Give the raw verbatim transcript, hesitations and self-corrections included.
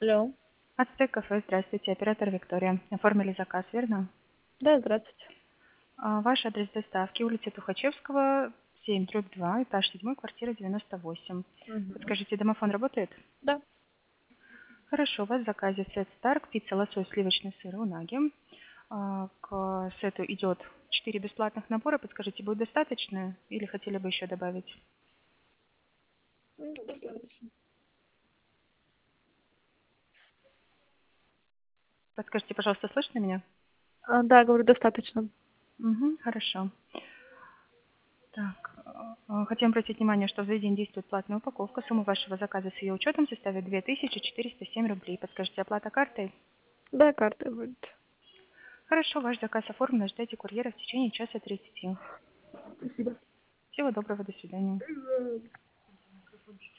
Алло. Ацтек кафе, здравствуйте, оператор Виктория. Оформили заказ, верно? Да, здравствуйте. А, Ваш адрес доставки, улица Тухачевского, семь, дробь два, этаж седьмой, квартира девяносто восемь. Мгм. Подскажите, домофон работает? Да. Хорошо, у вас в заказе сет Старк, пицца, лосось, сливочный сыр, унаги. А, К сету идет четыре бесплатных набора. Подскажите, будет достаточно или хотели бы еще добавить? Ну, достаточно. Подскажите, пожалуйста, слышно меня? А, да, говорю, достаточно. Угу, хорошо. Так, э, хотим обратить внимание, что в заведении действует платная упаковка. Сумма вашего заказа с ее учетом составит две тысячи четыреста семь рублей. Подскажите, оплата картой? Да, карта будет. Хорошо, ваш заказ оформлен. Ожидайте курьера в течение часа тридцати. Спасибо. Всего доброго, до свидания.